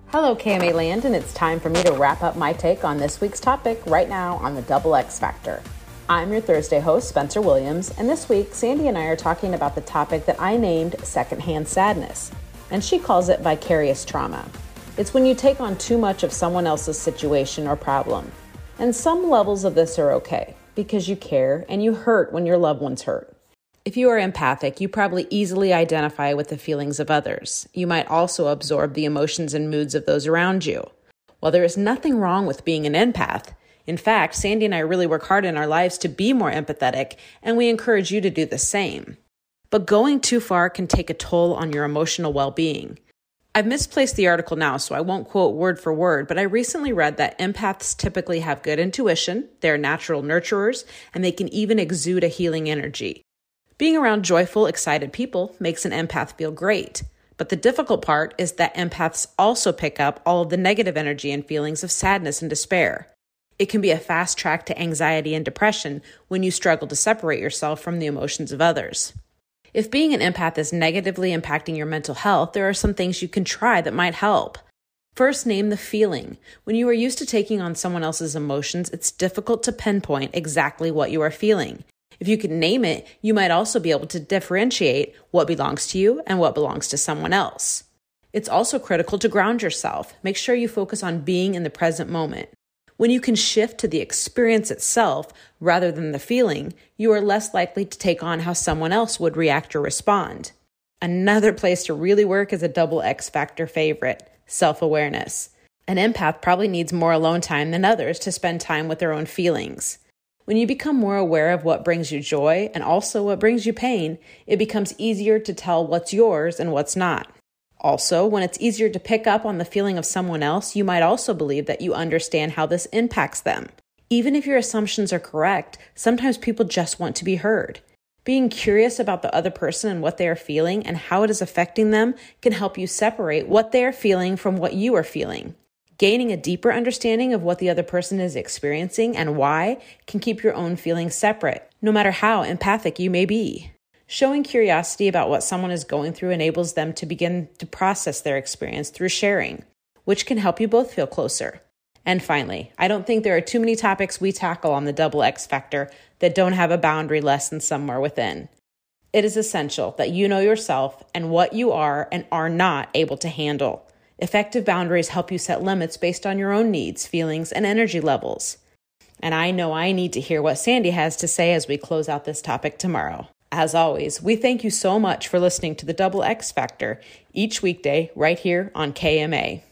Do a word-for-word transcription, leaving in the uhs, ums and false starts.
Hello, K M A Land, and it's time for me to wrap up my take on this week's topic right now on the Double X Factor. I'm your Thursday host, Spencer Williams, and this week, Sandy and I are talking about the topic that I named secondhand sadness, and she calls it vicarious trauma. It's when you take on too much of someone else's situation or problem. And some levels of this are okay, because you care and you hurt when your loved ones hurt. If you are empathic, you probably easily identify with the feelings of others. You might also absorb the emotions and moods of those around you. While there is nothing wrong with being an empath, in fact, Sandy and I really work hard in our lives to be more empathetic, and we encourage you to do the same. But going too far can take a toll on your emotional well-being. I've misplaced the article now, so I won't quote word for word, but I recently read that empaths typically have good intuition, they're natural nurturers, and they can even exude a healing energy. Being around joyful, excited people makes an empath feel great. But the difficult part is that empaths also pick up all of the negative energy and feelings of sadness and despair. It can be a fast track to anxiety and depression when you struggle to separate yourself from the emotions of others. If being an empath is negatively impacting your mental health, there are some things you can try that might help. First, name the feeling. When you are used to taking on someone else's emotions, it's difficult to pinpoint exactly what you are feeling. If you can name it, you might also be able to differentiate what belongs to you and what belongs to someone else. It's also critical to ground yourself. Make sure you focus on being in the present moment. When you can shift to the experience itself rather than the feeling, you are less likely to take on how someone else would react or respond. Another place to really work is a double X factor favorite, self-awareness. An empath probably needs more alone time than others to spend time with their own feelings. When you become more aware of what brings you joy and also what brings you pain, it becomes easier to tell what's yours and what's not. Also, when it's easier to pick up on the feeling of someone else, you might also believe that you understand how this impacts them. Even if your assumptions are correct, sometimes people just want to be heard. Being curious about the other person and what they are feeling and how it is affecting them can help you separate what they are feeling from what you are feeling. Gaining a deeper understanding of what the other person is experiencing and why can keep your own feelings separate, no matter how empathic you may be. Showing curiosity about what someone is going through enables them to begin to process their experience through sharing, which can help you both feel closer. And finally, I don't think there are too many topics we tackle on the Double X Factor that don't have a boundary lesson somewhere within. It is essential that you know yourself and what you are and are not able to handle. Effective boundaries help you set limits based on your own needs, feelings, and energy levels. And I know I need to hear what Sandy has to say as we close out this topic tomorrow. As always, we thank you so much for listening to the Double X Factor each weekday right here on K M A.